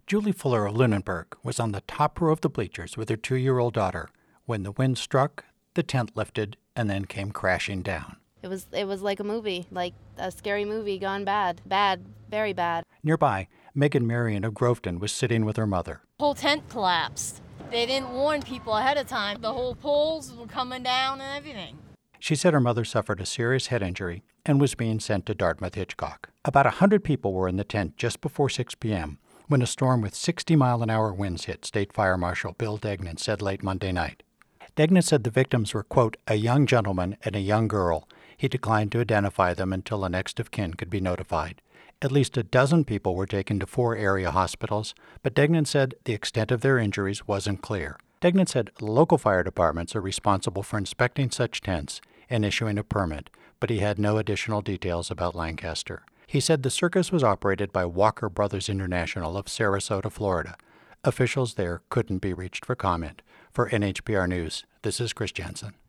Julie Fuller of Lunenburg was on the top row of the bleachers with her 2-year-old daughter when the wind struck, the tent lifted, and then came crashing down. It was like a movie, like a scary movie gone bad. Bad, very bad. Nearby, Megan Marion of Groveton was sitting with her mother. The whole tent collapsed. They didn't warn people ahead of time. The whole poles were coming down and everything. She said her mother suffered a serious head injury and was being sent to Dartmouth-Hitchcock. About 100 people were in the tent just before 6 p.m. when a storm with 60-mile-an-hour winds hit, State Fire Marshal Bill Degnan said late Monday night. Degnan said the victims were, quote, a young gentleman and a young girl. He declined to identify them until the next of kin could be notified. At least a dozen people were taken to 4 area hospitals, but Degnan said the extent of their injuries wasn't clear. Degnan said local fire departments are responsible for inspecting such tents and issuing a permit, but he had no additional details about Lancaster. He said the circus was operated by Walker Brothers International of Sarasota, Florida. Officials there couldn't be reached for comment. For NHPR News, this is Chris Jensen.